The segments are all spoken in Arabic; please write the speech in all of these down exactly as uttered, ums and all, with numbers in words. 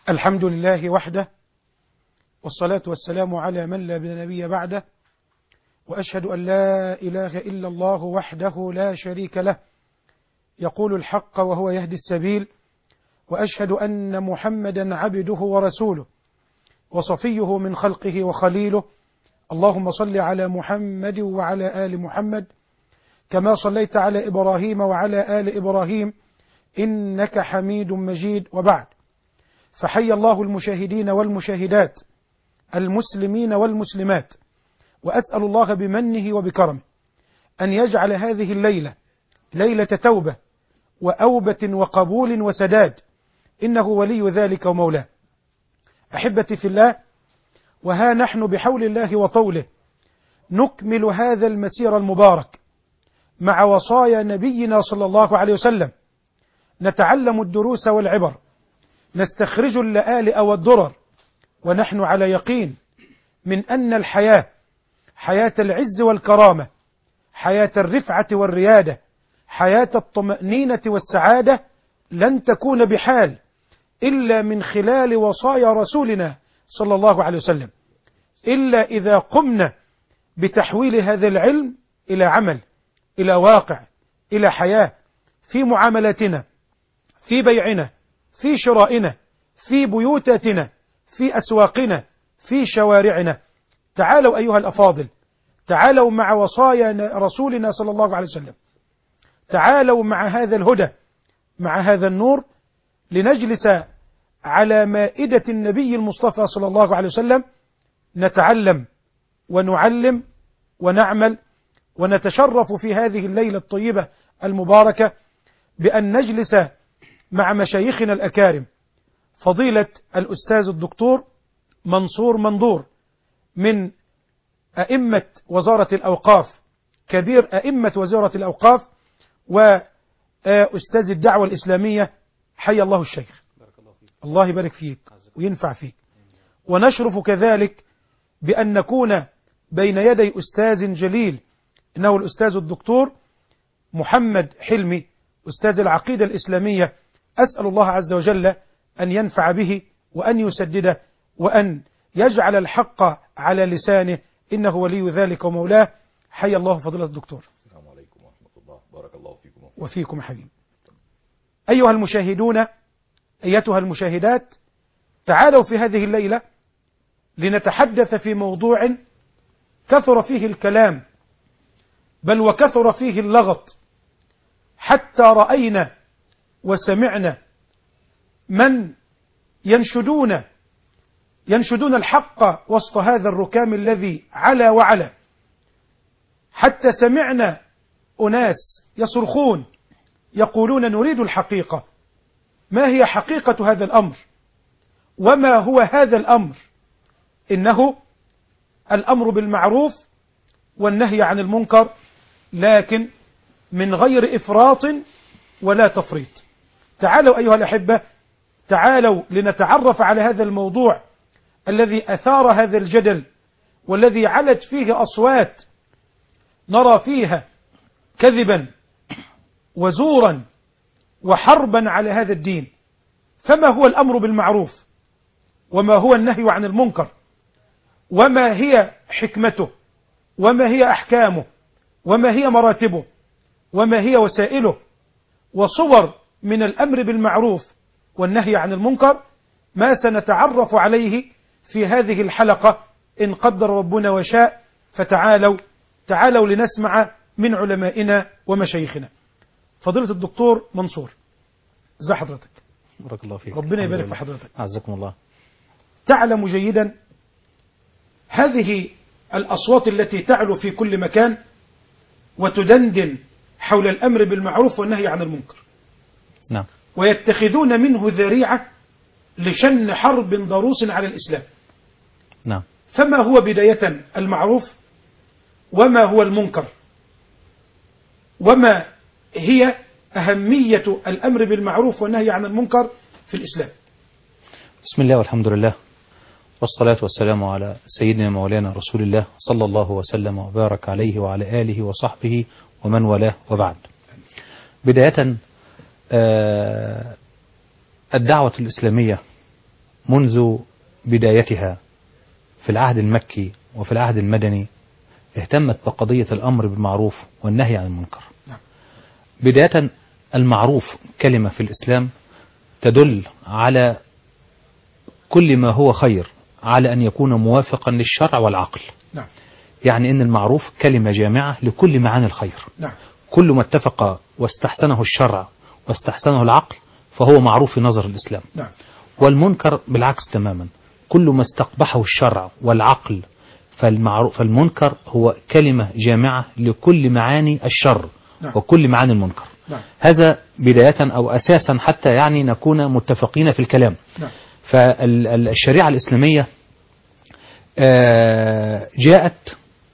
الحمد لله وحده، والصلاة والسلام على من لا نبي بعده، وأشهد أن لا إله إلا الله وحده لا شريك له يقول الحق وهو يهدي السبيل، وأشهد أن محمدا عبده ورسوله وصفيه من خلقه وخليله. اللهم صل على محمد وعلى آل محمد كما صليت على إبراهيم وعلى آل إبراهيم إنك حميد مجيد. وبعد، فحي الله المشاهدين والمشاهدات المسلمين والمسلمات، وأسأل الله بمنه وبكرمه أن يجعل هذه الليلة ليلة توبة وأوبة وقبول وسداد، إنه ولي ذلك ومولاه. أحبتي في الله، وها نحن بحول الله وطوله نكمل هذا المسير المبارك مع وصايا نبينا صلى الله عليه وسلم، نتعلم الدروس والعبر، نستخرج اللآلئ والدرر، ونحن على يقين من أن الحياة حياة العز والكرامة، حياة الرفعة والريادة، حياة الطمأنينة والسعادة لن تكون بحال إلا من خلال وصايا رسولنا صلى الله عليه وسلم، إلا إذا قمنا بتحويل هذا العلم إلى عمل، إلى واقع، إلى حياة، في معاملاتنا، في بيعنا، في شرائنا، في بيوتاتنا، في أسواقنا، في شوارعنا. تعالوا أيها الأفاضل، تعالوا مع وصايا رسولنا صلى الله عليه وسلم، تعالوا مع هذا الهدى، مع هذا النور، لنجلس على مائدة النبي المصطفى صلى الله عليه وسلم، نتعلم ونعلم ونعمل، ونتشرف في هذه الليلة الطيبة المباركة بأن نجلس مع مشايخنا الأكارم، فضيلة الأستاذ الدكتور منصور مندور من أئمة وزارة الأوقاف، كبير أئمة وزارة الأوقاف وأستاذ الدعوة الإسلامية. حي الله الشيخ، الله يبارك فيك وينفع فيك. ونشرف كذلك بأن نكون بين يدي أستاذ جليل، إنه الأستاذ الدكتور محمد حلمي، أستاذ العقيدة الإسلامية. أسأل الله عز وجل أن ينفع به وأن يسدده وأن يجعل الحق على لسانه، إنه ولي ذلك ومولاه. حي الله فضيلة الدكتور. السلام عليكم ورحمة الله، بارك الله فيكم وفيكم حبيب. أيها المشاهدون، أيتها المشاهدات، تعالوا في هذه الليلة لنتحدث في موضوع كثر فيه الكلام، بل وكثر فيه اللغط، حتى رأينا وسمعنا من ينشدون ينشدون الحق وسط هذا الركام الذي علا وعلا، حتى سمعنا أناس يصرخون يقولون نريد الحقيقة. ما هي حقيقة هذا الأمر؟ وما هو هذا الأمر؟ إنه الأمر بالمعروف والنهي عن المنكر، لكن من غير إفراط ولا تفريط. تعالوا أيها الأحبة، تعالوا لنتعرف على هذا الموضوع الذي أثار هذا الجدل، والذي علت فيه أصوات نرى فيها كذبا وزورا وحربا على هذا الدين. فما هو الأمر بالمعروف؟ وما هو النهي عن المنكر؟ وما هي حكمته؟ وما هي أحكامه؟ وما هي مراتبه؟ وما هي وسائله؟ وصور من الأمر بالمعروف والنهي عن المنكر ما سنتعرف عليه في هذه الحلقة إن قدر ربنا وشاء. فتعالوا تعالوا لنسمع من علمائنا ومشايخنا. فضيلة الدكتور منصور، ازي حضرتك؟ بارك الله فيك. ربنا يبارك في حضرتك. عزكم الله. تعلم جيدا هذه الأصوات التي تعلو في كل مكان وتدندن حول الأمر بالمعروف والنهي عن المنكر، نعم، ويتخذون منه ذريعة لشن حرب ضروس على الإسلام. نعم. فما هو بداية المعروف؟ وما هو المنكر؟ وما هي أهمية الأمر بالمعروف والنهي عن المنكر في الإسلام؟ بسم الله والحمد لله، والصلاة والسلام على سيدنا مولانا رسول الله صلى الله وسلم وبارك عليه وعلى آله وصحبه ومن والاه، وبعد. بداية، الدعوة الإسلامية منذ بدايتها في العهد المكي وفي العهد المدني اهتمت بقضية الأمر بالمعروف والنهي عن المنكر. بداية المعروف كلمة في الإسلام تدل على كل ما هو خير على أن يكون موافقا للشرع والعقل. نعم. يعني أن المعروف كلمة جامعة لكل معاني الخير. نعم. كل ما اتفق واستحسنه الشرع واستحسنه العقل فهو معروف في نظر الإسلام. نعم. والمنكر بالعكس تماما، كل ما استقبحه الشرع والعقل فالمعروف فالمنكر هو كلمة جامعة لكل معاني الشر. نعم. وكل معاني المنكر. نعم. هذا بداية أو أساسا حتى يعني نكون متفقين في الكلام. نعم. فالشريعة الإسلامية جاءت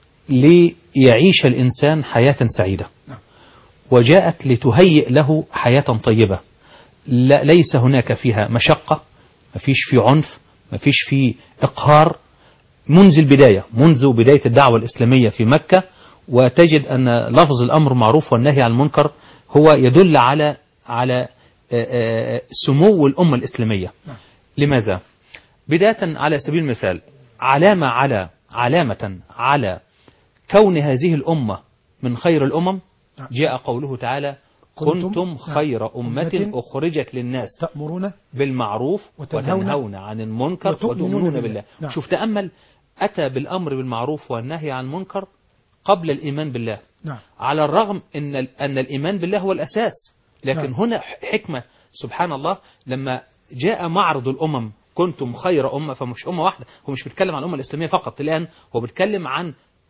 ليعيش الإنسان حياة سعيدة. نعم. وجاءت لتهيئ له حياة طيبة لا ليس هناك فيها مشقة، ما فيش في عنف، ما فيش في إقهار منذ البداية، منذ بداية الدعوة الإسلامية في مكة. وتجد أن لفظ الأمر معروف والنهي عن المنكر هو يدل على على سمو الأمة الإسلامية. لماذا؟ بداية على سبيل المثال علامة على علامة على كون هذه الأمة من خير الأمم جاء قوله تعالى كنتم خير أمة أخرجت للناس تأمرون بالمعروف وتنهون, وتنهون عن المنكر وتؤمنون بالله. نعم. شوف تأمل، أتى بالأمر بالمعروف والنهي عن المنكر قبل الإيمان بالله. نعم. على الرغم أن أن الإيمان بالله هو الأساس، لكن نعم. هنا حكمة سبحان الله لما جاء معرض الأمم كنتم خير أمة، فمش أمة واحدة، هو مش بيتكلم عن الأمة الإسلامية فقط الآن، هو بيتكلم عن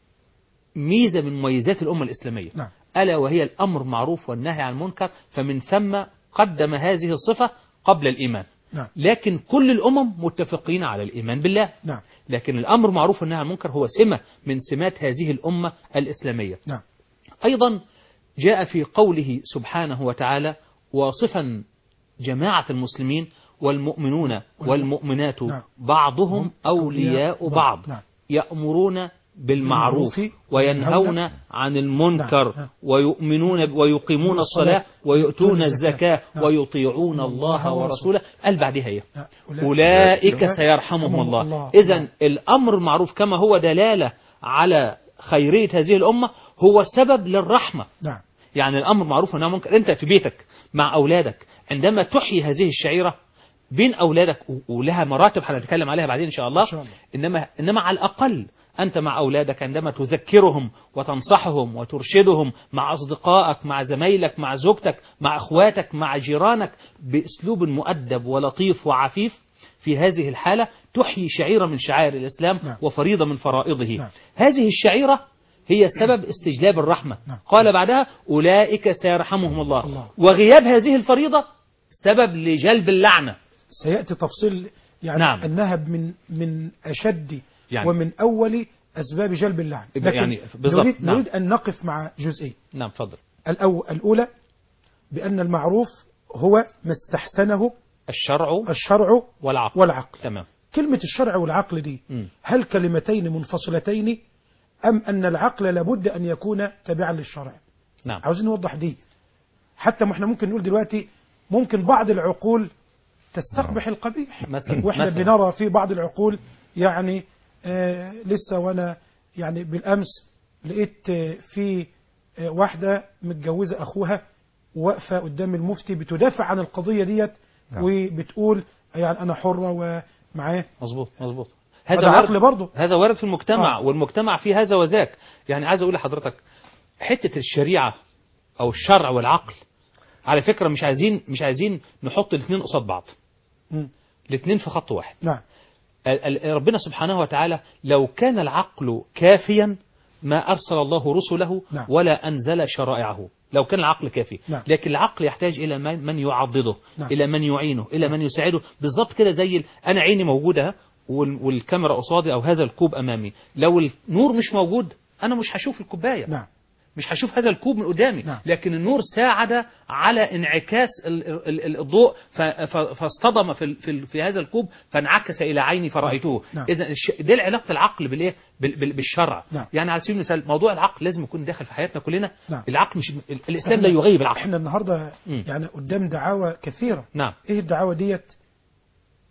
ميزة من مميزات الأمة الإسلامية. نعم. ألا وهي الأمر معروف والنهي عن المنكر، فمن ثم قدم هذه الصفة قبل الإيمان. نعم. لكن كل الأمم متفقين على الإيمان بالله. نعم. لكن الأمر معروف والنهي عن المنكر هو سمة من سمات هذه الأمة الإسلامية. نعم. أيضا جاء في قوله سبحانه وتعالى واصفا جماعة المسلمين والمؤمنون والمؤمنات نعم. بعضهم أولياء بعض نعم. يأمرون بالمعروف وينهون عن المنكر نعم. ويؤمنون ويقيمون الصلاة ويؤتون الزكاة ويطيعون الله ورسوله. قال بعدها هي أولئك سيرحمهم الله. إذن الأمر المعروف كما هو دلالة على خيرية هذه الأمة هو سبب للرحمة. نعم. يعني الأمر معروف والنهي عن المنكر، أنت في بيتك مع أولادك عندما تحيي هذه الشعيرة بين أولادك ولها مراتب هنتكلم عليها بعدين إن شاء الله. إنما إنما على الأقل أنت مع أولادك عندما تذكرهم وتنصحهم وترشدهم مع أصدقائك مع زمايلك مع زوجتك مع أخواتك مع جيرانك بأسلوب مؤدب ولطيف وعفيف، في هذه الحالة تحيي شعيرة من شعائر الإسلام. نعم. وفريضة من فرائضه. نعم. هذه الشعيرة هي سبب استجلاب الرحمة. نعم. قال بعدها أولئك سيرحمهم الله. الله. وغياب هذه الفريضة سبب لجلب اللعنة. سيأتي تفصيل يعني. نعم. أنها من من أشد يعني ومن أول أسباب جلب اللعنة. لكن يعني نريد, نعم. نريد أن نقف مع جزئين. نعم فضل. الأولى بأن المعروف هو ما استحسنه الشرع الشرع والعقل. والعقل. تمام. كلمة الشرع والعقل دي م. هل كلمتين منفصلتين أم أن العقل لابد أن يكون تابعا للشرع؟ نعم. عاوزين نوضح دي حتى ما احنا ممكن نقول دلوقتي ممكن بعض العقول تستقبح القبيح مثلا واحنا مثلا. بنرى في بعض العقول يعني آه لسه وانا يعني بالامس لقيت آه في آه واحده متجوزه اخوها واقفه قدام المفتي بتدافع عن القضيه ديت. نعم. وبتقول يعني انا حره ومعاه. مظبوط مظبوط. هذا عقل برضه، هذا وارد في المجتمع. آه. والمجتمع فيه هذا وذاك. يعني عايز اقول لحضرتك حته الشريعه او الشرع والعقل على فكره مش عايزين مش عايزين نحط الاثنين قصاد بعض. الاثنين في خط واحد. نعم. ربنا سبحانه وتعالى لو كان العقل كافيا ما أرسل الله رسله. نعم. ولا أنزل شرائعه لو كان العقل كافي. نعم. لكن العقل يحتاج إلى من يعضده. نعم. إلى من يعينه إلى من يساعده. بالضبط كده زي أنا عيني موجودة والكاميرا قصادي أو هذا الكوب أمامي، لو النور مش موجود أنا مش هشوف الكوباية. نعم. مش هشوف هذا الكوب من قدامي. نعم. لكن النور ساعد على انعكاس الضوء فاصطدم في في في هذا الكوب فانعكس الى عيني فرأيته. نعم. اذا دي علاقه العقل بالايه بالشرع. نعم. يعني على سبيل المثال موضوع العقل لازم يكون داخل في حياتنا كلنا. نعم. العقل مش الاسلام لا يغيب العقل. احنا النهارده م. يعني قدام دعاوى كثيره. نعم. ايه الدعاوى ديت؟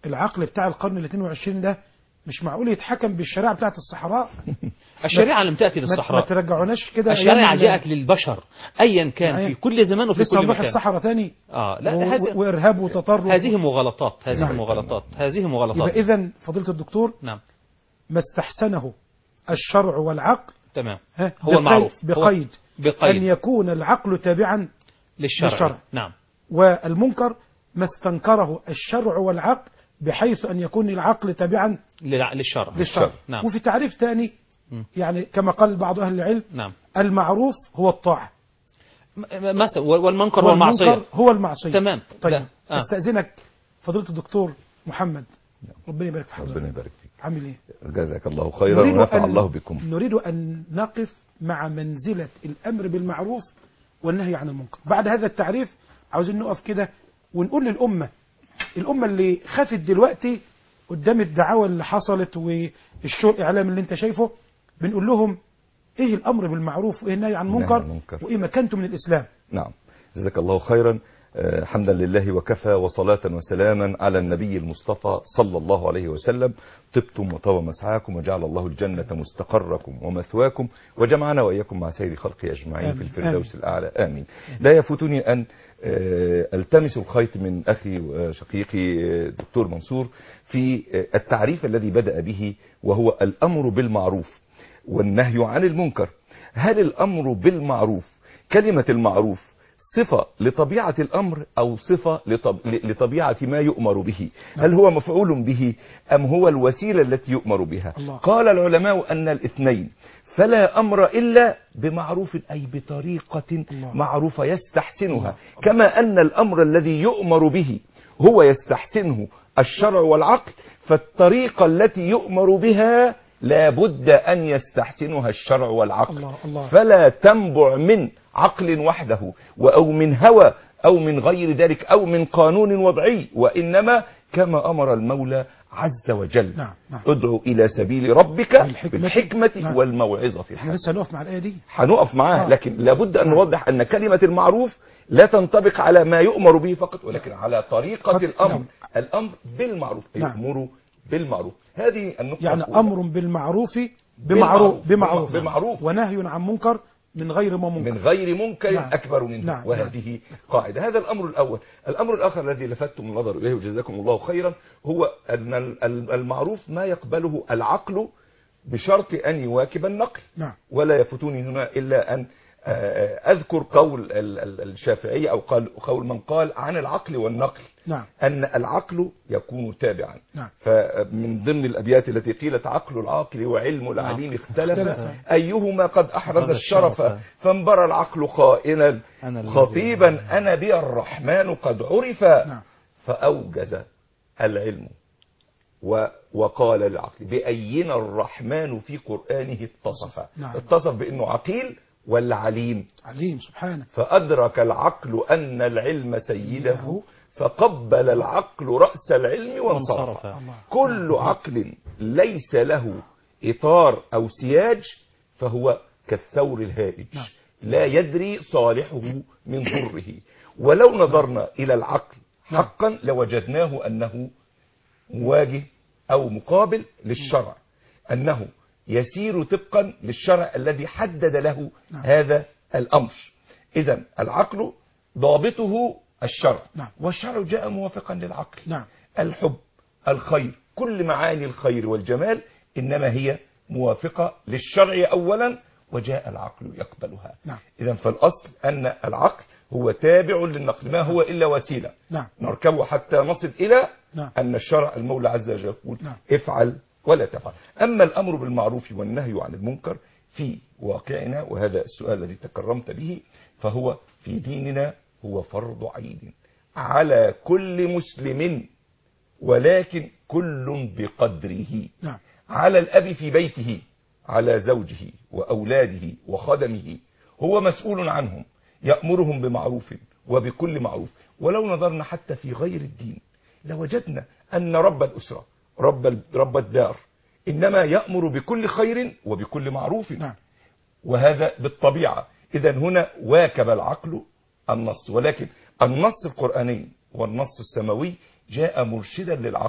العقل بتاع القرن الاثنين وعشرين ده مش معقول يتحكم بالشريعة بتاعت الصحراء. الشريعة لم تأتي ما للصحراء، ما ترجعوناش كده. الشريعة جاءت للبشر أيا كان يعني في كل زمان وفي لسه كل نروح مكان. الصحراء تاني آه لا و... هذه وإرهاب وتطرف. هذه مغالطات هذه نعم. مغالطات هذه يبقى مغالطات. إذن فضيلة الدكتور نعم ما استحسنه الشرع والعقل تمام ها، هو بقي- المعروف هو بقيد بقيد أن يكون العقل تابعا للشرع. للشرع. نعم والمنكر ما استنكره الشرع والعقل بحيث أن يكون العقل تابعا للع- للشرع للشرع. نعم وفي تعريف ثاني م. يعني كما قال بعض أهل العلم نعم المعروف هو الطاعة م- م- مثلا والمنكر هو المعصية. والمنكر هو المعصية. تمام. طيب لا. آه. استأذنك فضيلة الدكتور محمد، ربنا يبارك في ربنا حضرتك، يبارك فيك. عامل ايه؟ جزاك الله خيرا نريد ونفع أن- الله بكم. نريد أن نقف مع منزلة الأمر بالمعروف والنهي عن المنكر. بعد هذا التعريف عاوزين نقف كده ونقول للأمة، الأمة اللي خافت دلوقتي قدام الدعاوى اللي حصلت والشو الإعلام اللي انت شايفه، بنقول لهم ايه الأمر بالمعروف وايه النهي عن النهي عن المنكر المنكر. وايه مكانته من الإسلام. نعم جزاك الله خيرا. آه، حمدا لله وكفى وصلاة وسلاما على النبي المصطفى صلى الله عليه وسلم. طبتم وطاب مسعاكم وجعل الله الجنة مستقركم ومثواكم وجمعنا وإياكم مع سيد خلقه أجمعين في آمين. الفردوس الأعلى آمين. لا يفوتني أن آه، التمس الخيط من أخي وشقيقي آه، دكتور منصور في آه، التعريف الذي بدأ به، وهو الأمر بالمعروف والنهي عن المنكر. هل الأمر بالمعروف كلمة المعروف صفة لطبيعة الأمر أو صفة لطب... لطبيعة ما يؤمر به؟ هل هو مفعول به أم هو الوسيلة التي يؤمر بها؟ الله. قال العلماء أن الاثنين، فلا أمر إلا بمعروف أي بطريقة الله. معروفة يستحسنها. الله. كما أن الأمر الذي يؤمر به هو يستحسنه الشرع والعقل، فالطريقة التي يؤمر بها لا بد أن يستحسنها الشرع والعقل. الله. الله. فلا تنبع من عقل وحده أو من هوى أو من غير ذلك أو من قانون وضعي، وإنما كما أمر المولى عز وجل. نعم. نعم. ادعو إلى سبيل ربك بالحكمة. بالحكمة نعم. والموعظة احنا الحسنة. لسه هنقف مع الآية دي. هنقف معاه، آه. لكن لابد أن نعم. نوضح أن كلمة المعروف لا تنطبق على ما يؤمر به فقط، ولكن على طريقة قد- الأمر. نعم. الأمر بالمعروف نعم. يأمر بالمعروف. هذه النقطة يعني الأولى. أمر بالمعروف بالمعروف. بمعروف بمعروف بمعروف. ونهي عن منكر من غير ما منكر. من غير منكر نعم. أكبر منه. نعم. وهذه قاعدة. هذا الأمر الأول. الأمر الآخر الذي لفتم النظر إليه وجزاكم الله خيرا هو أن المعروف ما يقبله العقل بشرط أن يواكب النقل. نعم. ولا يفتوني هنا إلا أن أذكر قول الشافعي أو قول من قال عن العقل والنقل. نعم. أن العقل يكون تابعا. نعم. فمن ضمن الأبيات التي قيلت عقل العاقل وعلم العليم اختلف اختلف. أيهما قد أحرز الشرف فانبرى العقل قائلا خطيبا أنا بي الرحمن قد عرف. نعم. فأوجز العلم وقال للعقل بأينا الرحمن في قرآنه اتصف. نعم. اتصف بأنه عقيل ولا عليم؟ عليم سبحانه. فأدرك العقل أن العلم سيده فقبل العقل رأس العلم وانصرف. كل عقل ليس له إطار أو سياج فهو كالثور الهائج لا يدري صالحه من ضره. ولو نظرنا إلى العقل حقا لوجدناه أنه مواجه أو مقابل للشرع، أنه يسير طبقا للشرع الذي حدد له هذا الأمر. إذن العقل ضابطه الشرع. نعم. والشرع جاء موافقا للعقل. نعم. الحب، الخير، كل معاني الخير والجمال إنما هي موافقة للشرع أولا وجاء العقل يقبلها. نعم. إذن فالأصل أن العقل هو تابع للنقل، ما هو إلا وسيلة نعم. نركبه حتى نصل إلى نعم. أن الشرع المولى عز وجل يقول نعم. افعل ولا تفعل. أما الأمر بالمعروف والنهي عن المنكر في واقعنا، وهذا السؤال الذي تكرمت به، فهو في ديننا هو فرض عين على كل مسلم، ولكن كل بقدره. نعم. على الأب في بيته، على زوجه وأولاده وخدمه، هو مسؤول عنهم، يأمرهم بمعروف وبكل معروف. ولو نظرنا حتى في غير الدين لوجدنا أن رب الأسرة رب رب الدار إنما يأمر بكل خير وبكل معروف. نعم. وهذا بالطبيعة. إذن هنا واكب العقل النص، ولكن النص القرآني والنص السماوي جاء مرشدا للعقل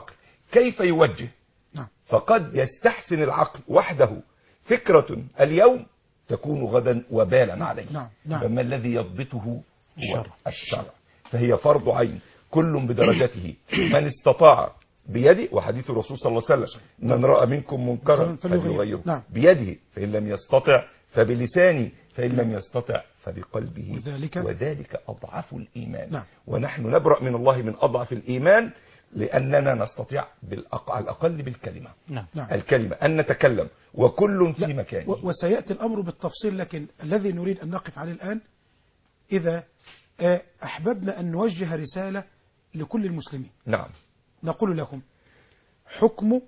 كيف يوجه. نعم. فقد يستحسن العقل وحده فكرة اليوم تكون غدا وبالا عليه. نعم. نعم. فما الذي يضبطه هو الشرع. الشرع. فهي فرض عين كل بدرجته. من استطاع بيده، وحديث الرسول صلى الله عليه وسلم من رأى منكم منكرا فليغيره نعم. بيده فإن لم يستطع فبلسانه فإن لم يستطع فبقلبه وذلك, وذلك أضعف الإيمان. نعم. ونحن نبرأ من الله من أضعف الإيمان لأننا نستطيع بالأق... على الأقل بالكلمة. نعم. نعم. الكلمة أن نتكلم وكل في مكانه. و- وسيأتي الأمر بالتفصيل، لكن الذي نريد أن نقف عليه الآن إذا آه، أحببنا أن نوجه رسالة لكل المسلمين. نعم. نقول لهم حكم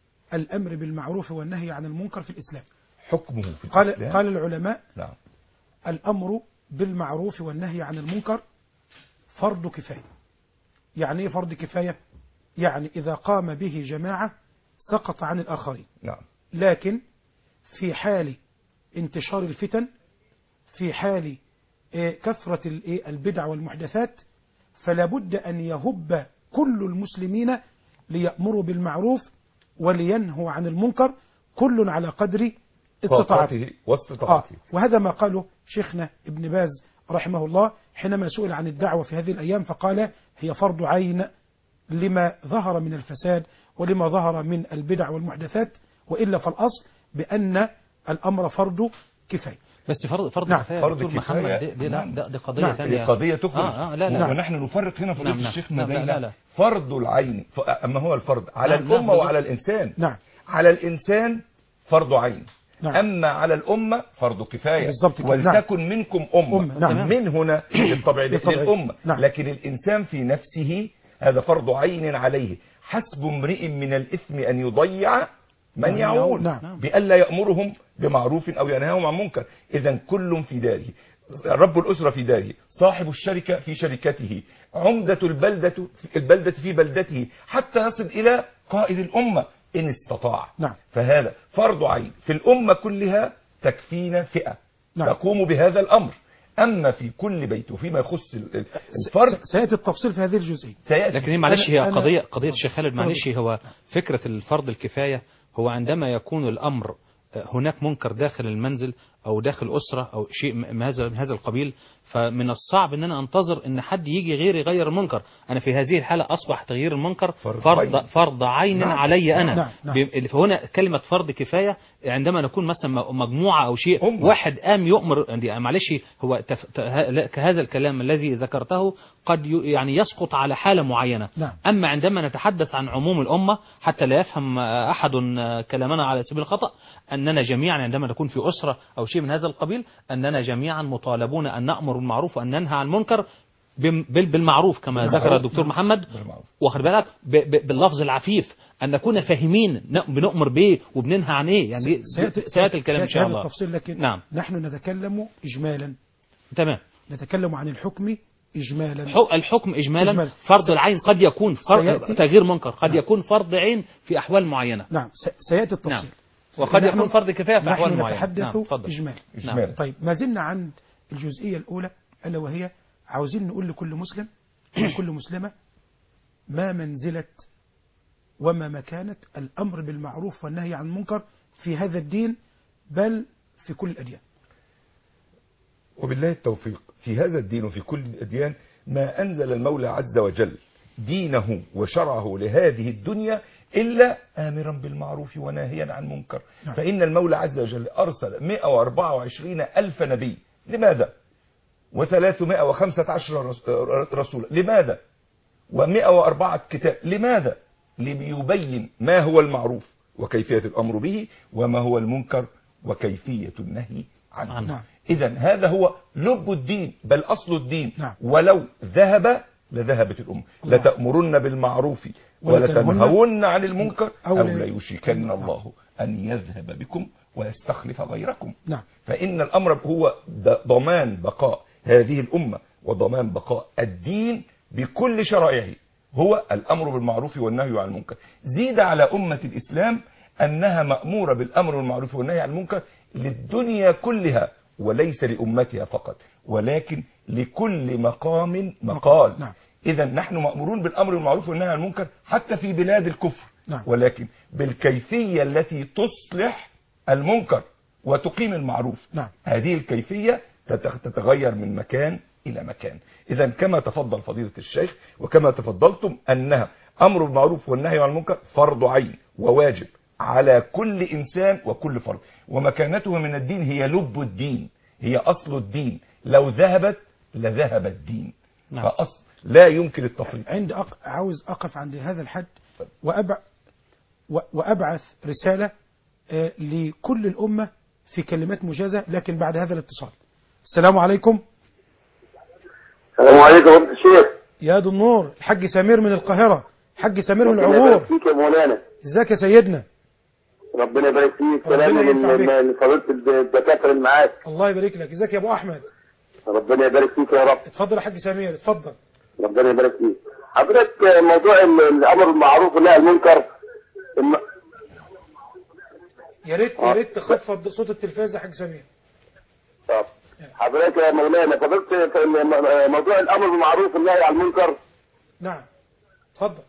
الأمر بالمعروف والنهي عن المنكر في الإسلام. حكمه في قال, الإسلام. قال العلماء نعم. الأمر بالمعروف والنهي عن المنكر فرض كفاية. يعني إيه فرض كفاية؟ يعني إذا قام به جماعة سقط عن الآخرين. نعم. لكن في حال انتشار الفتن، في حال آه، كثرة ال- آه، البدع والمحدثات، فلا بد أن يهب كل المسلمين ليأمروا بالمعروف ولينهوا عن المنكر، كل على قدر استطاعته. طاقته واستطاعته. آه وهذا ما قاله شيخنا ابن باز رحمه الله حينما سئل عن الدعوة في هذه الأيام، فقال هي فرض عين لما ظهر من الفساد ولما ظهر من البدع والمحدثات، وإلا فالأصل بأن الأمر فرض كفاية. بس فرض فرض نعم. كفاية فرض دكتور كفاية. محمد، دي, دي, لا نعم. ده- دي قضية نعم. ثانية. هي قضية تخرج. آه آه لا لا. ونحن نفرق هنا فضيلة نعم. نعم. الشيخ نعم. لا مدينة لا لا. فرض العين. ف- أما هو الفرض على نعم. نعم. الأمة بالظبط. وعلى الإنسان. نعم. على الإنسان فرض عين. نعم. أما على الأمة فرض كفاية. بالضبط كده. ولتكن منكم أمة. أمة. نعم. من هنا بالطبع بالطبع. للأمة. نعم. لكن الإنسان في نفسه هذا فرض عين عليه. حسب امرئ من الإثم أن يضيع من يعول. نعم. بألا يأمرهم بمعروف أو ينهاهم عن منكر. إذا كل في داره، رب الأسرة في داره، صاحب الشركة في شركته، عمدة البلدة البلدة في بلدته، حتى يصل إلى قائد الأمة إن استطاع. نعم. فهذا فرض عين في الأمة كلها، تكفينا فئة نعم. تقوم بهذا الأمر. أما في كل بيت وفيما يخص ال- الفرد س- سيأتي التفصيل في هذه الجزئية. سيأتي. لكن هي معلش هي أنا- أنا- قضية قضية الشيخ خالد، اتفضل. معلش هو فكرة الفرض الكفاية هو عندما يكون الأمر هناك منكر داخل المنزل أو داخل أسرة أو شيء من هذا من هذا القبيل، فمن الصعب ان انا انتظر ان حد يجي غيري يغير المنكر. انا في هذه الحالة اصبح تغيير المنكر فرض فرض عين. فرض عين نعم. علي انا. نعم. نعم. ب- فهنا كلمة فرض كفاية عندما نكون مثلا م- مجموعة او شيء أمة. واحد قام يؤمر، يعني معلش هو تف... ت- ه- كهذا الكلام الذي ذكرته قد ي... يعني يسقط على حالة معينة. نعم. اما عندما نتحدث عن عموم الامة حتى لا يفهم احد كلامنا على سبيل الخطأ، اننا جميعا عندما نكون في اسرة او شيء من هذا القبيل اننا جميعا مطالبون ان نأمر بالمعروف وان ننهى عن المنكر بم- بال- بالمعروف كما بالمعروف. ذكر الدكتور محمد، بالمعروف. واخد بالك ب- ب- باللفظ العفيف ان نكون فاهمين ن- بنؤمر بايه وبننهى عن ايه. يعني دي- سيأتي, سياتي الكلام ان سيأتي شاء هذا الله. التفصيل، لكن نعم. نحن نتكلم إجمالا، تمام. نتكلم عن الحكم إجمالا. حق- الحكم اجمالا إجمالا. فرض س- العين قد يكون فرض سيأتي- تغيير منكر، قد نعم. يكون فرض عين في احوال معينة. نعم س- سيأتي التفصيل. نعم. وقد نحن- يكون فرض كفاية في احوال نحن معينة. نتحدث نعم. اتفضل. إجمالا. إجمالا. طيب ما زلنا عند الجزئية الأولى، ألا وهي عاوزين نقول لكل مسلم وكل مسلمة ما منزلة وما مكانة الأمر بالمعروف والنهي عن المنكر في هذا الدين، بل في كل الأديان. وبالله التوفيق. في هذا الدين وفي كل الأديان ما أنزل المولى عز وجل دينه وشرعه لهذه الدنيا إلا آمرا بالمعروف وناهيا عن منكر. نعم. فإن المولى عز وجل أرسل مئة وأربعة وعشرين ألف نبي. لماذا؟ وثلاثمائة وخمسة عشر رسولا. لماذا؟ ومئة وأربعة كتاب. لماذا؟ ليبين ما هو المعروف وكيفية الأمر به، وما هو المنكر وكيفية النهي عنه. نعم. إذا هذا هو لب الدين، بل أصل الدين. نعم. ولو ذهب لذهبت الأمة. الله. لتأمرن بالمعروف ولتنهون ولتنهون عن المنكر أو أو لا- ليوشكن نعم. الله أن يذهب بكم ويستخلف غيركم. نعم. فإن الأمر هو د- ضمان بقاء هذه الأمة وضمان بقاء الدين بكل شرائعه، هو الأمر بالمعروف والنهي عن المنكر. زيد على أمة الإسلام أنها مأمورة بالأمر بالمعروف والنهي عن المنكر للدنيا كلها، وليس لأمتها فقط، ولكن لكل مقام مقال. نعم. إذا نحن مأمورون بالأمر بالمعروف والنهي عن المنكر حتى في بلاد الكفر. نعم. ولكن بالكيفية التي تصلح المنكر وتقيم المعروف. نعم. هذه الكيفية تتغير من مكان إلى مكان. إذا كما تفضل فضيلة الشيخ وكما تفضلتم أنها أمر بالمعروف والنهي عن المنكر فرض عين وواجب على كل إنسان وكل فرد، ومكانته من الدين هي لب الدين، هي أصل الدين، لو ذهبت لذهب الدين. نعم. فأصل لا يمكن التفريط. عند أق... عاوز أقف عند هذا الحد وأبع... و... وأبعث رسالة آه لكل الأمة في كلمات مجازة، لكن بعد هذا الاتصال. السلام عليكم. السلام عليكم ورحمة الشيخ. يا دو النور، الحاج سمير من القاهرة، الحاج سمير من العبور. فيك يا مولانا. ازيك يا سيدنا؟ ربنا يبارك فيك. سلام من فضيلة الدكاترة اللي معاك. الله يبارك لك. ازيك يا ابو احمد؟ ربنا يبارك فيك يا رب. اتفضل يا حاج سمير، اتفضل. ربنا يبارك فيك. حضرتك موضوع الامر بالمعروف والنهي عن المنكر الم... يا ريت يا ريت تخفض صوت التلفاز يا حاج سمير. طب حضرتك يا مولانا فضلت موضوع الامر بالمعروف والنهي عن المنكر. نعم اتفضل.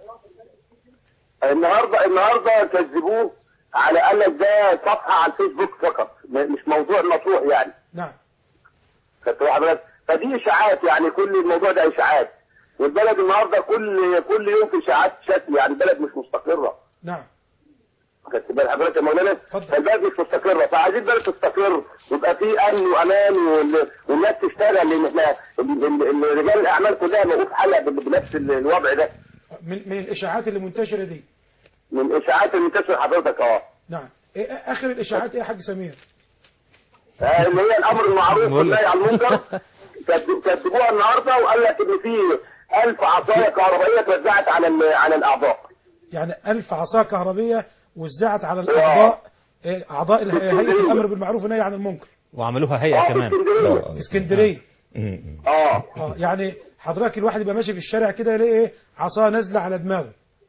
النهارده النهارده كذبوه على انك ده صفحه على الفيسبوك فقط، مش موضوع مطروح يعني. نعم. خدت حضرتك؟ فدي اشاعات، يعني كل الموضوع ده اشاعات، والبلد النهارده كل كل يوم في اشاعات شكل، يعني البلد مش مستقره. نعم. خدت بال حضرتك يا مولانا؟ فالبلد مش مستقره، فعايزين البلد تستقر ويبقى في امن وامان والناس تشتغل، لان احنا رجال الاعمال كلها موقوف حلقه بنفس الوضع ده. من من الاشاعات اللي منتشره دي. من الاشاعات اللي منتشره حضرتك اه. نعم. ايه اخر الاشاعات ايه يا حاج سمير؟ آه اللي هي الامر المعروف والنهي عن المنكر كتبوها النهارده وقال لك ان في ألف عصايه كهربائيه اتوزعت على على الاعضاء. يعني ألف عصايه كهربائيه وزعت على الاعضاء، اعضاء هيئه الامر بالمعروف والنهي عن المنكر. وعملوها هيئه كمان في اسكندريه. اه اه يعني حضرتك الواحد يبقى ماشي في الشارع كده يلاقي ايه عصا نازله على دماغه.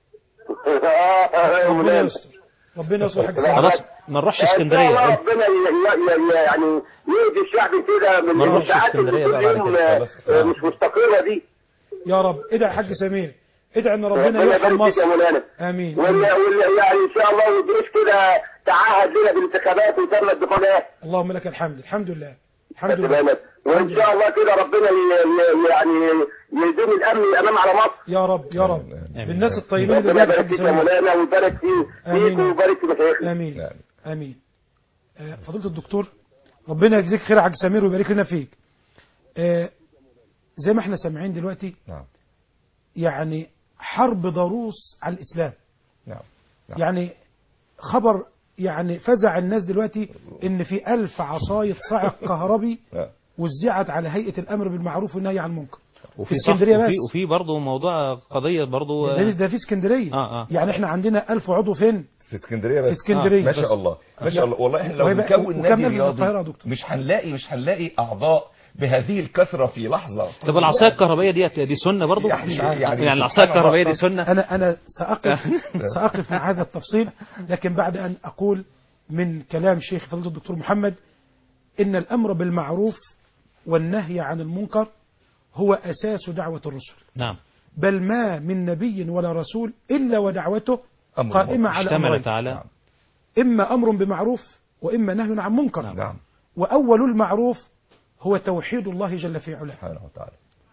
ربنا يستر، ربنا يستر. حاجه خلاص ما نروحش اسكندريه. ربنا يعني يهدي الشعب كده من الاشاعات اللي مش مستقره دي. يا رب. ادعي يا حاج سمير، ادعي ان ربنا يرحم مصر. امين. واللي يعني ان شاء الله الجيش كده تعهد لنا بالانتخابات وتم الدخولات. اللهم لك الحمد. الحمد لله الحمد لله. وان شاء الله كده ربنا يعني يديم الامن الامام على مصر. يا رب يا رب. بالناس الطيبين اللي زي الحاج سمير. مولانا ويبارك فيه فيك ويبارك في مشايخنا. امين امين. آه فضيلة الدكتور ربنا يجزيك خير يا حاج سمير ويبارك لنا فيك. آه زي ما احنا سامعين دلوقتي نعم. يعني حرب ضروس على الاسلام. نعم. نعم. يعني خبر يعني فزع الناس دلوقتي ان في ألف عصاية صاعق كهربي وزعت على هيئة الامر بالمعروف والنهي عن المنكر في اسكندريه. بس وفي برضه موضوع قضيه برضه ده, ده في اسكندريه. آه آه. يعني احنا عندنا ألف عضو فين؟ في اسكندريه بس. في اسكندريه. آه. ما شاء الله ما شاء الله. والله احنا لو نكون نادي رياضي مش هنلاقي مش هنلاقي اعضاء بهذه الكثره في لحظه. طب العصايه الكهربائيه دي دي سنه برضه يعني, يعني, يعني العصايه الكهربائيه دي سنه. انا انا ساقف ساقف مع هذا التفصيل، لكن بعد ان اقول من كلام شيخ فضيلة الدكتور محمد ان الامر بالمعروف والنهي عن المنكر هو اساس دعوه الرسل. نعم. بل ما من نبي ولا رسول الا ودعوته قائمه على امرين، على اما امر بمعروف واما نهي عن منكر. نعم. واول المعروف هو توحيد الله جل في علاه سبحانه وتعالى،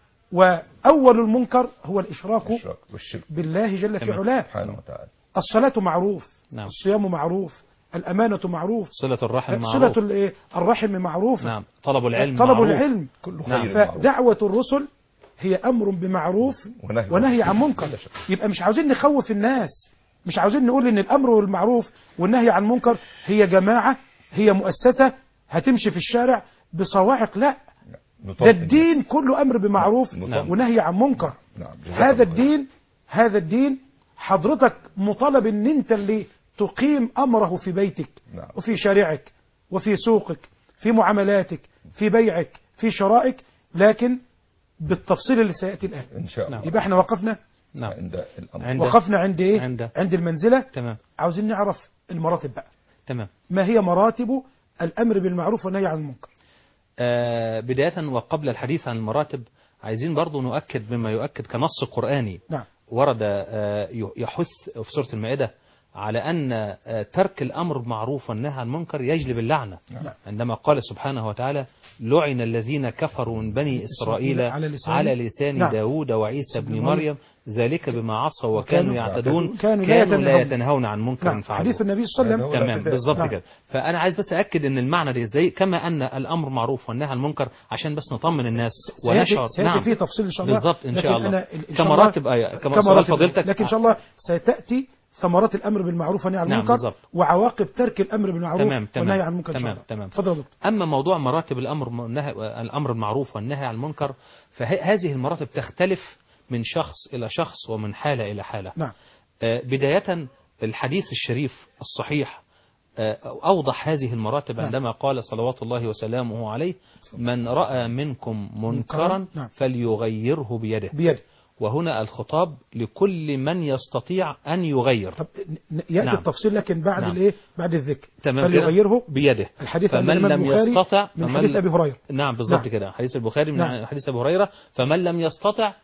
واول المنكر هو الاشراك والشرك بالله جل في علاه سبحانه وتعالى. الصلاه معروف. نعم. الصيام معروف. الأمانة معروف. صلة الرحم معروف. صلة الرحم معروف. نعم. طلب العلم طلب معروف. العلم كله خير. نعم. فدعوة الرسل هي أمر بمعروف ونهي, ونهي عن منكر. يبقى مش عاوزين نخوف الناس، مش عاوزين نقول إن الأمر بالمعروف والنهي عن منكر هي جماعة، هي مؤسسة هتمشي في الشارع بصواعق. لا، ده الدين كله أمر بمعروف نعم. ونهي عن منكر. نعم. هذا الدين هذا الدين حضرتك مطالب ان انت اللي تقيم أمره في بيتك. نعم. وفي شارعك وفي سوقك في معاملاتك في بيعك في شرائك، لكن بالتفصيل اللي سيأتي الآن إن شاء الله. يبقى احنا وقفنا نعم. عند الأمر. عند وقفنا عند ايه؟ عند, عند المنزلة. تمام. عاوزين نعرف المراتب بقى. تمام. ما هي مراتب الأمر بالمعروف والنهي عن المنكر؟ آه بداية وقبل الحديث عن المراتب عايزين برضو نؤكد بما يؤكد كنص قرآني. نعم. ورد يحث في سورة المائدة على أن ترك الأمر بالمعروف والنهي عن المنكر يجلب اللعنة، عندما قال سبحانه وتعالى لعن الذين كفروا من بني إسرائيل على لسان, على لسان نعم. داود وعيسى بن مريم ذلك بما عصوا وكانوا يعتدون كانوا, كانوا لا يتنهون عن منكر نعم. فعلوه. حديث النبي صلى الله عليه وسلم تمام بالظبط نعم. كده. فأنا عايز بس أكد أن المعنى ده ازاي، كما أن الأمر معروف والنهي عن المنكر عشان بس نطمن الناس ونشعر نعم فيه تفصيل إن شاء الله بالظبط إن شاء الله كما راتب آية كما سؤال فضيلتك، لكن إن شاء الله ستأتي ثمرات الامر بالمعروف والنهي عن المنكر نعم وعواقب ترك الامر بالمعروف تمام والنهي عن المنكر تمام تمام تفضل دكتور. اما موضوع مراتب الامر والنهي الامر بالمعروف والنهي عن المنكر فهذه المراتب تختلف من شخص الى شخص ومن حاله الى حاله نعم. آه بدايه الحديث الشريف الصحيح آه اوضح هذه المراتب نعم. عندما قال صلوات الله وسلامه عليه من راى منكم منكرا نعم. فليغيره بيده بيده وهنا الخطاب لكل من يستطيع أن يغير. طب يأتي نعم. التفصيل لكن بعد نعم. الايه بعد الذكر فليغيره بيده. الحديث فمن لم يستطع من حديث أبي هريرة. نعم بالضبط نعم. كده حديث البخاري من نعم. حديث أبي هريرة فمن لم يستطع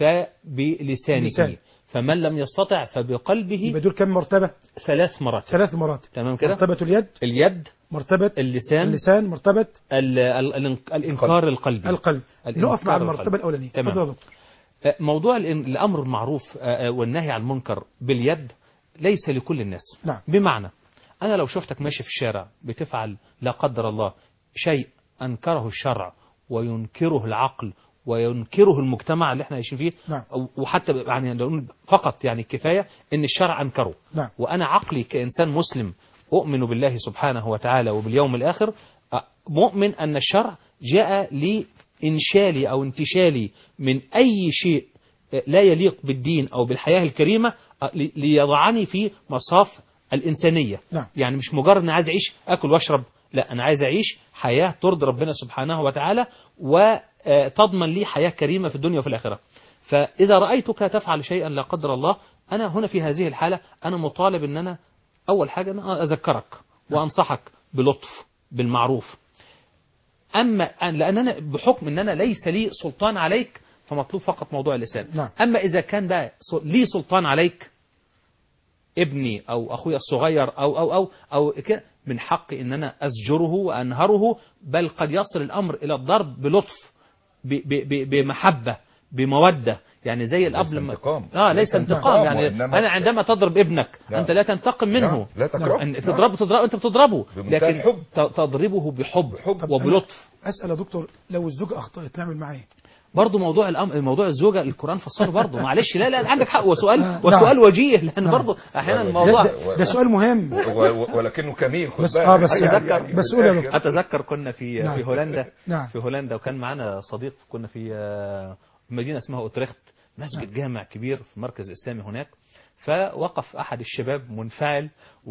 فبلسانه لسان. فمن لم يستطع فبقلبه. يبقى دول كم مرتبة؟ ثلاث مراتب. ثلاث مراتب تمام كده. مرتبة اليد اليد مرتبة اللسان اللسان مرتبة ال ال ال الإنكار القلبي القلب. نقف مع المرتبة الأولانية. تمام. موضوع الأمر المعروف والنهي عن المنكر باليد ليس لكل الناس نعم. بمعنى أنا لو شفتك ماشي في الشارع بتفعل لا قدر الله شيء أنكره الشرع وينكره العقل وينكره المجتمع اللي احنا عايشين فيه نعم. وحتى يعني فقط يعني كفاية ان الشرع أنكره نعم. وأنا عقلي كإنسان مسلم أؤمن بالله سبحانه وتعالى وباليوم الآخر مؤمن أن الشرع جاء لي انشالي أو انتشالي من أي شيء لا يليق بالدين أو بالحياة الكريمة ليضعني في مصاف الإنسانية نعم. يعني مش مجرد أنا عايز أعيش أكل وأشرب، لا أنا عايز أعيش حياة ترضي ربنا سبحانه وتعالى وتضمن لي حياة كريمة في الدنيا وفي الآخرة. فإذا رأيتك تفعل شيئا لا قدر الله أنا هنا في هذه الحالة أنا مطالب أن أنا أول حاجة أنا أذكرك وأنصحك بلطف بالمعروف. أما لأن أنا بحكم أن أنا ليس لي سلطان عليك فمطلوب فقط موضوع اللسان نعم. أما إذا كان بقى لي سلطان عليك ابني أو أخوي الصغير أو أو أو أو كده من حقي أن أنا أزجره وأنهره، بل قد يصل الأمر إلى الضرب بلطف بمحبة بمودة، يعني زي الأب لما انتقام. آه ليس انتقام يعني أنا عندما تضرب ابنك لا. أنت لا تنتقم منه لا, لا تكرهه أن تضربه تضرب أنت بتضربه لكن حب. تضربه بحب, بحب. وبلطف. أسأل يا دكتور لو الزوجة أخطأت نعمل معاه برضه موضوع الأمر موضوع الزوجة القرآن فصله برضه معلش لا لا عندك حق وسؤال وسؤال وجيه لأن برضه أحيانا الموضوع ده, ده سؤال مهم ولكنه كمين خد بس اه بس أتذكر يعني بس قول يا دكتور أتذكر كنا في نعم. في هولندا نعم. في هولندا وكان معنا صديق كنا في مدينة اسمها أوتريخت مسجد جامع كبير في مركز إسلامي هناك. فوقف أحد الشباب منفعل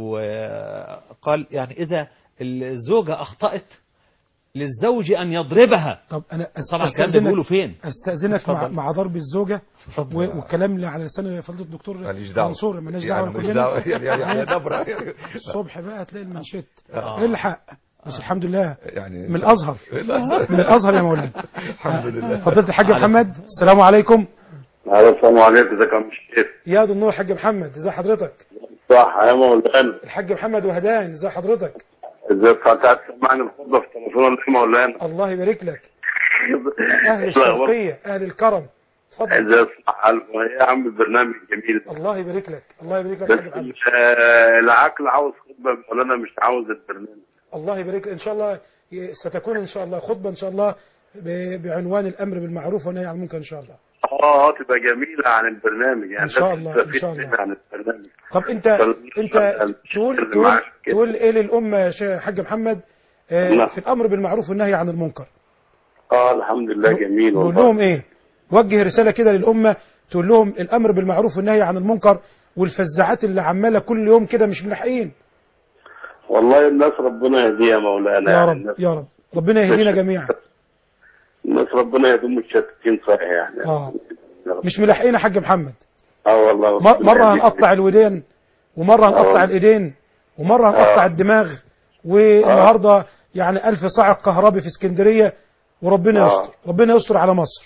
وقال يعني إذا الزوجة أخطأت للزوج أن يضربها. طب أنا طبعا الكلام ده بيقولوا فين؟ أستأذنك مع, مع ضرب الزوجة والكلام اللي على لسان فضيلة الدكتور منصور مالناش دعوة كلنا يعني دبرة الصبح بقى تلاقي المنشط الحق بس الحمد لله يعني من الأزهر من الأزهر يا مولانا. الحمد لله. فضيلة الحاج محمد السلام عليكم. السلام عليكم. ازيك يا عم الشيخ؟ يا دي النور الحاج محمد ازي حضرتك؟ صح يا مولانا. الحاج محمد وهدان ازي حضرتك؟ ازيك حضرتك؟ تسمعني الخطبه في التليفون ولا يا مولانا؟ الله يبارك لك. اهل الشرقيه اهل الكرم اتفضل. ازيك يا عم البرنامج جميل. الله يبارك لك الله يبارك لك يا حاج محمد. العقل عاوز خطبه يا مولانا مش عاوز البرنامج. الله يبارك ان شاء الله ستكون ان شاء الله خطبه ان شاء الله بعنوان الامر بالمعروف والنهي عن المنكر ان شاء الله. اه تبقى جميلة عن البرنامج يعني ان شاء الله ان شاء الله عن البرنامج. طب انت انت تقول تقول, تقول ايه للامه يا حاج محمد آه في الامر بالمعروف والنهي عن المنكر؟ اه الحمد لله جميل والله. نقول لهم ايه؟ وجه رساله كده للامه تقول لهم الامر بالمعروف والنهي عن المنكر والفزاعات اللي عماله كل يوم كده مش ملاحقين. والله الناس ربنا يهديها مولانا يا رب يعني يا رب ربنا يهدينا جميعا. الناس ربنا يهديهم متشتتين صحيح يعني اه مش ملاحقين يا حاج محمد. اه والله مرة هنقطع الودين ومرة هنقطع الايدين ومرة هنقطع الدماغ والنهاردة يعني ألف صاعق كهربي في اسكندرية وربنا يستر ربنا يستر على مصر.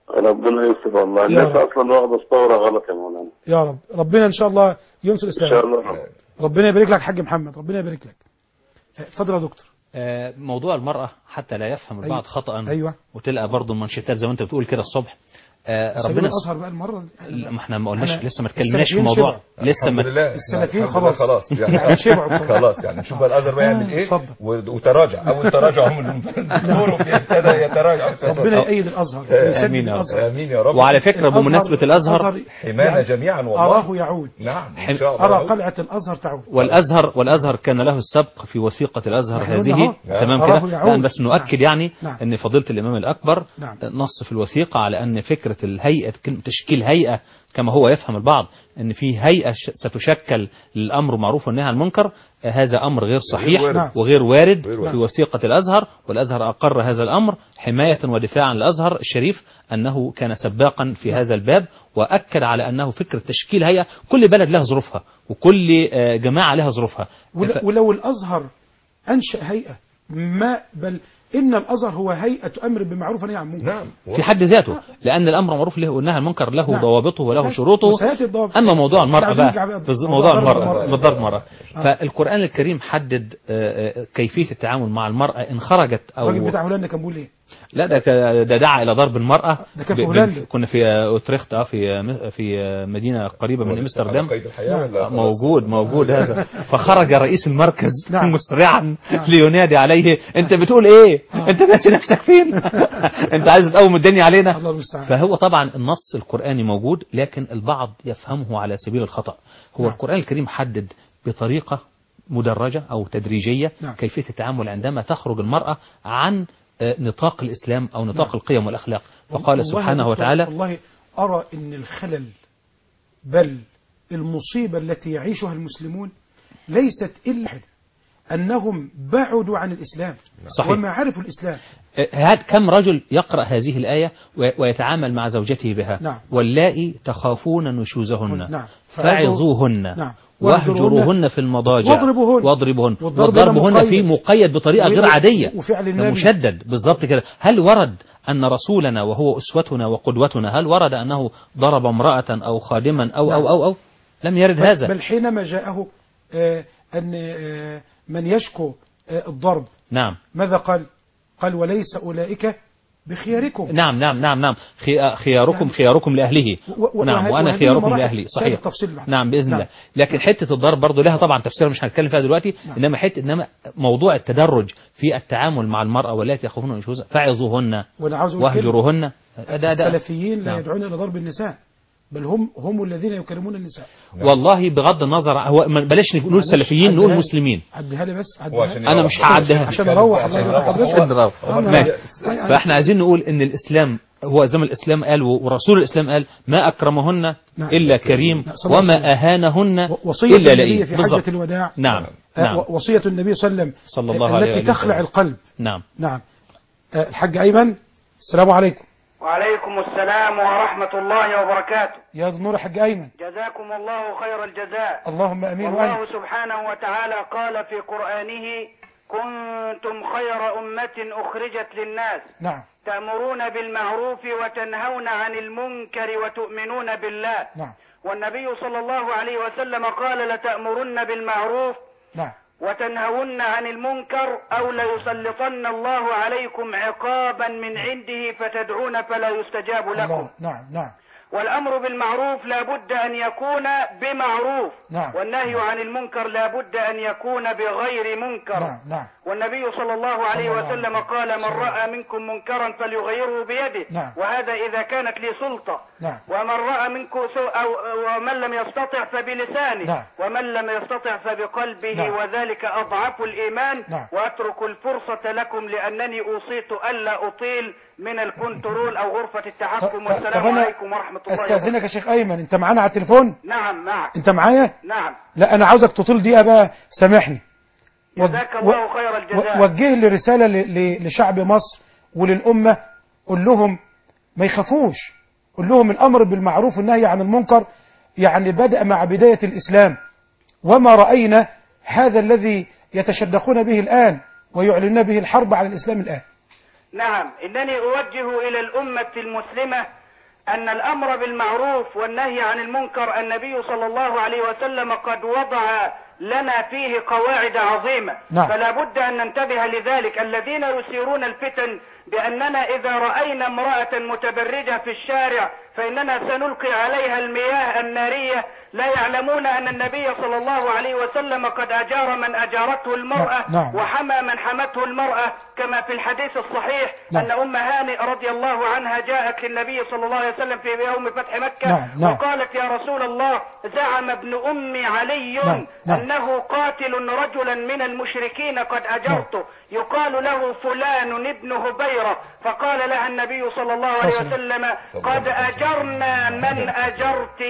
ربنا يستر والله. يا الناس رب. اصلا واخده الثوره غلط يا مولانا. يا رب ربنا ان شاء الله ينصر ان شاء الاسلام. الله. ربنا يبارك لك حاج محمد، ربنا يبارك لك. اتفضل يا دكتور. آه، موضوع المرأة حتى لا يفهم البعض أيوة. خطأ. أيوة. وتلقى برضه المانشيتات زي ما انت بتقول كده الصبح. آه، ربنا ربنا الازهر بقى المره لا، ما احنا ما قلناش أنا لسه ما اتكلمناش في السلفيين الموضوع شبعوا. لسه الحمد ما لله. السلفيين الحمد لله خلاص. خلاص يعني يعني شبعوا بصراحة. خلاص يعني نشوف بقى الازهر بقى يعمل ايه. اتفضل. و- وتراجع اول تراجع هم الدور ابتدى يتراجع. ربنا يأيد الازهر آه، ويسدد آمين يا رب. الازهر. امين يا رب. وعلى فكرة بمناسبة الازهر حمانا يعني جميعا والله. أراه يعود. نعم حم- ان شاء الله أرى يعود. قلعة الأزهر تعود. والازهر والازهر كان له السبق في وثيقة الازهر نحن قلنا هذه. أهو. تمام أراه كده. يعود. الآن بس نؤكد يعني نعم. ان فضيلة الامام الاكبر نعم. نص في الوثيقة على ان فكرة الهيئة تشكيل هيئة كما هو يفهم البعض ان في هيئة ش- ستشكل للامر معروف والنهي عن المنكر. آه، هذا امر غير صحيح وارد. نعم. وغير وارد غير وارد. في وثيقة الازهر. والازهر اقر هذا الامر حماية ودفاعا للازهر الشريف انه كان سباقا في هذا الباب، واكد على انه فكرة تشكيل هيئة كل بلد لها ظروفها وكل آه، جماعة لها ظروفها. ول- ف- ولو الأزهر أنشأ هيئة ما بل إن الأزهر هو هيئة أمر بالمعروف ونهي عن المنكر. نعم في حد ذاته لأن الأمر معروف له والنهي عن المنكر له نعم. ضوابطه وله ماشي. شروطه. وسيأتي الضوابط. أما موضوع المرأة عايزين نرجع بقى بقى في موضوع موضوع ضرب المرأة المرأة. بالضرب المرأة آه. فالقرآن الكريم حدد آه، آه، كيفية التعامل مع المرأة إن خرجت الراجل أو بتاع هولندا كان بيقول إيه؟ لا ده ك- ده دعا إلى ضرب المرأة. ده كان في ب- ب- هولندا. كنا في أوتريخت اه في في مدينة قريبة من ولسه أمستردام. على قيد الحياة ولا خلاص؟ موجود موجود هذا. فخرج رئيس المركز نعم. مسرعا نعم. لينادي عليه انت بتقول ايه؟ انت ناسي نفسك فين؟ انت عايز تقوم الدنيا علينا؟ الله المستعان. فهو طبعا النص القرآني موجود لكن البعض يفهمه على سبيل الخطأ. هو نعم. القرآن الكريم حدد بطريقة مدرجة أو تدريجية نعم. كيفية التعامل عندما تخرج المرأة عن آه، نطاق الإسلام أو نطاق نعم. القيم والأخلاق. فقال والله سبحانه دكتور، وتعالى والله أرى أن الخلل بل المصيبة التي يعيشها المسلمون ليست إلا واحدة، أنهم بعدوا عن الإسلام. صحيح. وما عرفوا الإسلام. هاد كم رجل يقرأ هذه الآية و- ويتعامل مع زوجته بها. نعم. واللائي تخافون نشوزهن نعم. فعظوهن نعم. واهجروهن في المضاجع واضربوهن. واضربوهن والضرب والضربهن هنا في مقيد. مقيد بطريقة غير و- عادية وفعل ده النبي. مشدد بالضبط كده. هل ورد أن رسولنا وهو أسوتنا وقدوتنا هل ورد أنه ضرب امرأة أو خادما أو نعم. أو أو أو لم يرد بل, هذا. بل حينما جاءه آه، أن آه، من يشكو آه، الضرب نعم ماذا قال؟ قال وليس أولئك بخياركم. نعم نعم نعم نعم خي- خياركم يعني خياركم لأهله. و- و- وه- نعم وأنا وهذه خياركم مراحل لأهلي سهل صحيح. التفصيل بعد. نعم بإذن نعم. الله. لكن حتة الضرب برضه لها طبعا تفسير مش هنتكلم فيها دلوقتي. نعم. إنما حتة إنما موضوع التدرج في التعامل مع المرأة والتي يخافون نشوزها فعظوهن وأنا عاوز أقول كلمة. واهجروهن. ده ده السلفيين لا نعم. يدعون إلى ضرب النساء بل هم هم الذين يكرمون النساء. والله بغض النظر هو ما- بلاش نقول معلش، سلفيين نقول عدها لي. مسلين. عدها لي بس هو عدها عشان لي. أنا مش هعدها. عشان أروح الله عشان يبارك يروح. حضرتك. هو- نضرب. هو- ماشي. يعني- فاحنا عايزين نقول ان الاسلام هو زي ما الاسلام قال ورسول الاسلام قال ما اكرمهن نعم. الا كريم نعم. صلى الله عليه وما وسلم. اهانهن وصية الا النبي لئيم. في بالضبط. حجة الوداع. نعم آه، نعم وصية النبي صلى الله عليه وسلم صلى الله آه، عليه التي وسلم. تخلع القلب. نعم نعم. آه، الحاج أيمن السلام عليكم. وعليكم السلام ورحمة الله وبركاته. يا ذو النور يا حاج أيمن. جزاكم الله خير الجزاء. اللهم أمين والله وأنت. سبحانه وتعالى قال في قرآنه كنتم خير أمة أخرجت للناس نعم تأمرون بالمعروف وتنهون عن المنكر وتؤمنون بالله. نعم والنبي صلى الله عليه وسلم قال لتأمرن بالمعروف نعم وتنهون عن المنكر أو ليسلطن الله عليكم عقابا من عنده فتدعون فلا يستجاب لكم. الله. نعم نعم والأمر بالمعروف لا بد أن يكون بمعروف. نعم. والنهي عن المنكر لا بد أن يكون بغير منكر. نعم نعم والنبي صلى الله عليه صلى الله وسلم عليه قال من وسلم. رأى منكم منكرا فليغيره بيده. نعم. وهذا إذا كانت لي سلطة. نعم. ومن رأى منكم سوء أو ومن لم يستطع فبلسانه. نعم. ومن لم يستطع فبقلبه. نعم. وذلك أضعف الإيمان. نعم. وأترك الفرصة لكم لأنني أوصيت ألا أطيل من الكنترول أو غرفة التحكم. طب والسلام أنا عليكم ورحمة الله وبركاته. أستأذنك يا شيخ أيمن، أنت معانا على التليفون؟ نعم معك. أنت معايا؟ نعم. لا أنا عاوزك تطول دقيقة بقى، سامحني. جزاك الله خير الجزاء. وجه لي رسالة ل- ل- لشعب مصر وللأمة، قل لهم ما يخافوش، قل لهم الأمر بالمعروف والنهي عن المنكر يعني بدأ مع بداية الإسلام، وما رأينا هذا الذي يتشدقون به الآن ويعلنون به الحرب على الإسلام الآن. نعم إنني أوجه إلى الأمة المسلمة أن الأمر بالمعروف والنهي عن المنكر النبي صلى الله عليه وسلم قد وضع لنا فيه قواعد عظيمة. نعم. فلا بد أن ننتبه لذلك. الذين يثيرون الفتن بأننا إذا رأينا امرأة متبرجة في الشارع فإننا سنلقي عليها المياه النارية، لا يعلمون أن النبي صلى الله عليه وسلم قد أجار من أجارته المرأة نعم. وحمى من حمته المرأة، كما في الحديث الصحيح نعم. أن أم هانئ رضي الله عنها جاءت للنبي صلى الله عليه وسلم في يوم فتح مكة. نعم. نعم. وقالت يا رسول الله زعم ابن أمي علي نعم. نعم. أنه قاتل رجلا من المشركين قد أجرته يقال له فلان ابن هبيرة. فقال لها النبي صلى الله عليه وسلم قد أجرنا من أجرت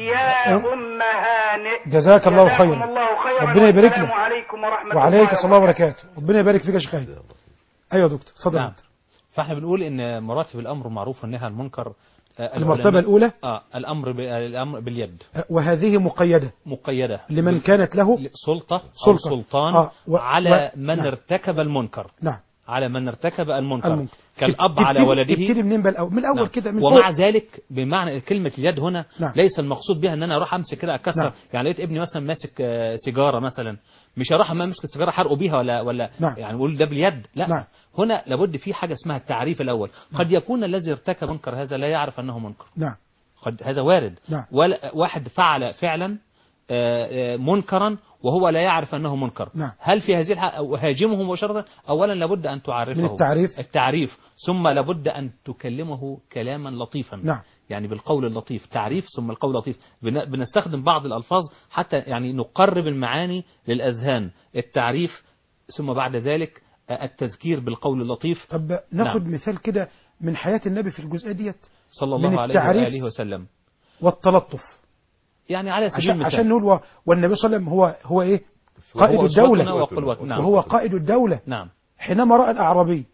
يا أم هانئ. جزاك الله جزاكم خيرا. الله خيرا. ربنا يبارك والسلام لك. عليكم ورحمة وعليك الله السلام وبركاته. ربنا يبارك فيك يا شيخ خالد. ايوه يا دكتور اتفضل. نعم. فاحنا بنقول ان مراتب الامر معروف والنهي عن المنكر آه، المرتبة العلماء- الأولى اه الامر ب- الامر باليد وهذه مقيدة مقيده لمن كانت له سلطه او سلطة. سلطان آه، و- على و- من نعم. ارتكب المنكر نعم على من ارتكب المنكر, المنكر. كالاب تبتدي- على ولده. تبتدي منين بقى الأول؟ من الأول نعم. كده من ومع فوق. ذلك بمعنى كلمة اليد هنا نعم. ليس المقصود بها ان انا اروح امسك كده اكسر. نعم. يعني لقيت ابني مثلا ماسك آه، سيجاره مثلا، مش هروح اما امسك السيجاره حرقه بيها ولا ولا نعم. يعني اقول ده باليد، لا. نعم. هنا لابد في حاجه اسمها التعريف الاول. قد يكون الذي ارتكب منكر هذا لا يعرف انه منكر، نعم قد هذا وارد. نعم. ولا واحد فعل فعلا آه، آه، منكرا وهو لا يعرف انه منكر. نعم. هل في هذه الحالة أهاجمه مباشرة؟ اولا لابد ان تعرفه من التعريف. التعريف، ثم لابد ان تكلمه كلاما لطيفا. نعم. يعني بالقول اللطيف، تعريف ثم القول اللطيف. بن- بنستخدم بعض الألفاظ حتى يعني نقرب المعاني للأذهان. التعريف ثم بعد ذلك التذكير بالقول اللطيف. طب ناخد نعم. مثال كده من حياة النبي في الجزئية ديت صلى من الله عليه التعريف وآله وسلم. والتلطف، يعني على سبيل عشان المثال عشان نقول و- والنبي صلى الله عليه وسلم هو هو ايه قائد وهو الدولة أسوتنا وقدوتنا. نعم. وهو قائد الدولة. نعم. حينما رأى الأعرابي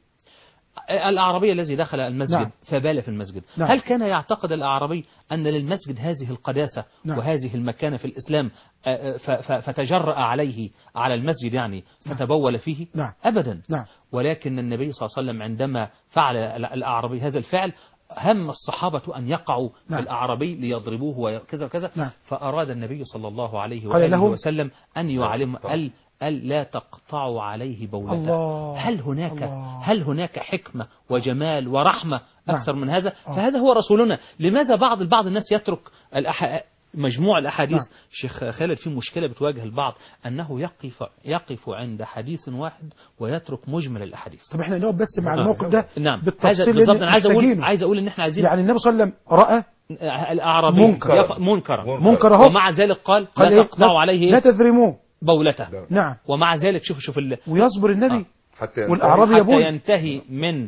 الأعرابي الذي دخل المسجد نعم. فبال في المسجد، نعم. هل كان يعتقد الأعرابي أن للمسجد هذه القداسة نعم. وهذه المكانة في الإسلام آه، ف- ف- فتجرأ عليه على المسجد يعني فتبول فيه؟ نعم. أبدا. نعم. ولكن النبي صلى الله عليه وسلم عندما فعل الأعرابي هذا الفعل هم الصحابة أن يقعوا نعم. في الأعرابي ليضربوه وكذا وكذا. نعم. فأراد النبي صلى الله عليه قال وآله لهم وسلم أن يعلم ال ال لا تقطعوا عليه بولته. الله. هل هناك الله. هل هناك حكمة وجمال ورحمة نعم. أكثر من هذا؟ آه. فهذا هو رسولنا. لماذا بعض بعض الناس يترك الأح... مجموع الأحاديث؟ نعم. شيخ خالد في مشكلة بتواجه البعض أنه يقف يقف عند حديث واحد ويترك مجمل الأحاديث. طب احنا نقف بس مع آه. الموقف ده نعم. بالتفصيل هذا اللي بالضبط. أنا عايز أقول محتاجينه. عايز أقول إن إحنا عايزين يعني النبي صلى الله عليه وسلم رأى الأعرابي منكر. يف... منكرا منكر اهو ومع ذلك قال, قال لا إيه؟ تقطعوا عليه لا إيه؟ تذرموه. بولته. نعم. ومع ذلك شوف شوف ال... ويصبر النبي آه. حتى والأعرابي حتى يبول. ينتهي من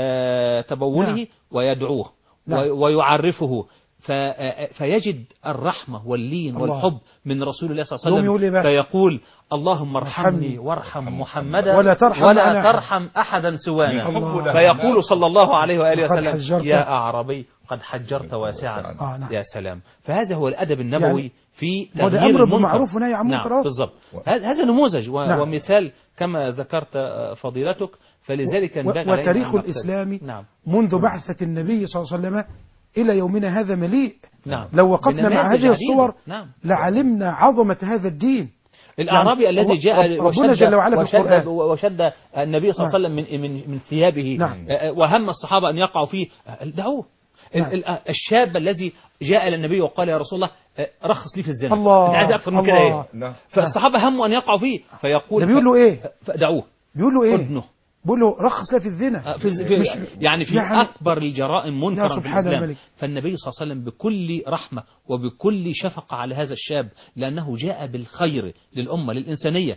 آه، تبوله نعم. ويدعوه نعم. وي- ويعرفه ف- آه، فيجد الرحمة واللين الله. والحب من رسول الله صلى الله يوم عليه يقول إيه وسلم. بقى؟ فيقول اللهم ارحمني ارحمني وارحم محمدا ولا ترحم ولا معنا أحد. ترحم أحدا سوانا. الله. فيقول صلى الله عليه وآله قد وسلم حجرت. يا أعرابي قد حجرت واسعا. آه نعم. يا سلام. فهذا هو الأدب النبوي يعني في هو ده تغيير أمر المنكر. بالمعروف ونهي عن المنكر. نعم بالضبط. هذا هذا نموذج و- نعم. ومثال كما ذكرت آه، فضيلتك. فلذلك و- ينبغي علينا وتاريخ أن نقتدي. الإسلام نعم. منذ بعثة النبي صلى الله عليه وسلم إلى يومنا هذا مليء. نعم. لو وقفنا مع بنماذج هذه عديدة. الصور نعم. لعلمنا عظمة هذا الدين. الأعرابي يعني الذي جاء رب- ربنا وشد, جل وعلا في وشد, القرآن. وشد النبي صلى الله نعم. عليه وسلم من من من ثيابه. نعم. آه، وهم الصحابة أن يقعوا فيه. آه، دعوه. ال- نعم. ال- الشاب الذي جاء إلى النبي وقال يا رسول الله آه، رخص لي في الزنا. الله. أنت عايز أكثر من كده الله. إيه؟ نعم. فالصحابة هموا أن يقعوا فيه فيقول ده بيقول له إيه؟ فدعوه. بيقول له إيه؟ ادنه. بيقول له رخص لا في الزنا. آه، في في مش يعني في يعني أكبر الجرائم منكرا في سبحان الإسلام. الملك. فالنبي صلى الله عليه وسلم بكل رحمة وبكل شفقة على هذا الشاب لأنه جاء بالخير للأمة للإنسانية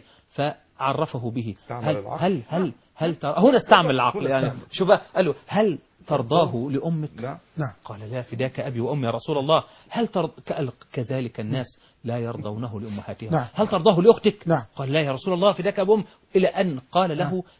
فعرفه به. هل هل هل هل تر... هنا استعمل العقل يعني شوف بقى، قال له هل ترضاه لأمك؟ نعم. نعم. قال لا فداك أبي وأمي يا رسول الله. هل ترض... كذلك الناس لا يرضونه لأمهاتهم. نعم. هل ترضاه لأختك؟ نعم. قال لا يا رسول الله فداك أبي وأمي، إلى أن قال له نعم.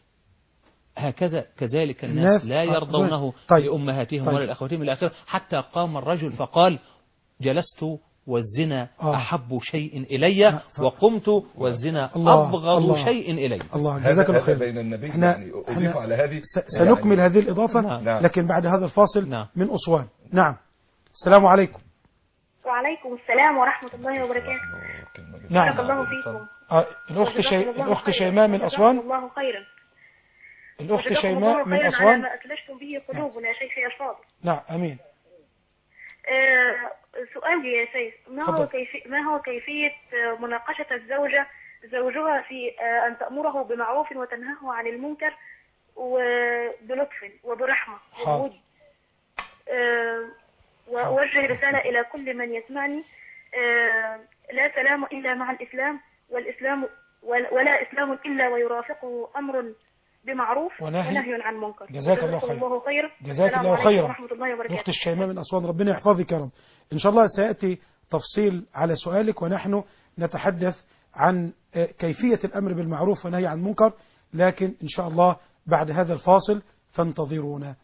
هكذا كذلك الناس الناس لا يرضونه طيب. لأمهاتهم طيب. ولا لأخواتهم إلى آخره. حتى قام الرجل فقال جلست والزنا آه. أحب شيء إلي آه. وقمت والزنا الله. أبغض الله. شيء إلي. الله هذا جزاك الله هذا خير. بين النبي احنا يعني أضيف احنا على هذه س- سنكمل يعني هذه الإضافة نعم. نعم. لكن بعد هذا الفاصل نعم. من أسوان. نعم السلام عليكم. وعليكم السلام ورحمة الله وبركاته. نعم. بارك الله فيكم. آه، الأخت شي... الأخت شيماء من أسوان. الله خيرا. الأخت شيماء من على أسوان. ما أثلجتم به قلوبنا يا شيخي الفاضل. نعم أمين. آه سؤالي يا شيخ، ما هو فضل. كيفية ما هو كيفية مناقشة الزوجة زوجها في آه أن تأمره بمعروف وتنهاه عن المنكر وبلطف وبرحمة وبود. آه وأوجه رسالة إلى كل من يسمعني. آه لا سلام إلا مع الإسلام، والإسلام ولا إسلام إلا ويرافقه أمر بمعروف ونهي, ونهي عن منكر. جزاك الله خير. الله خير. جزاك الله خيرا. ورحمة الله وبركاته. أخت الشيماء من أسوان، ربنا يحفظك يا رب. إن شاء الله سيأتي تفصيل على سؤالك، ونحن نتحدث عن كيفية الأمر بالمعروف والنهي عن المنكر، لكن إن شاء الله بعد هذا الفاصل فانتظرونا.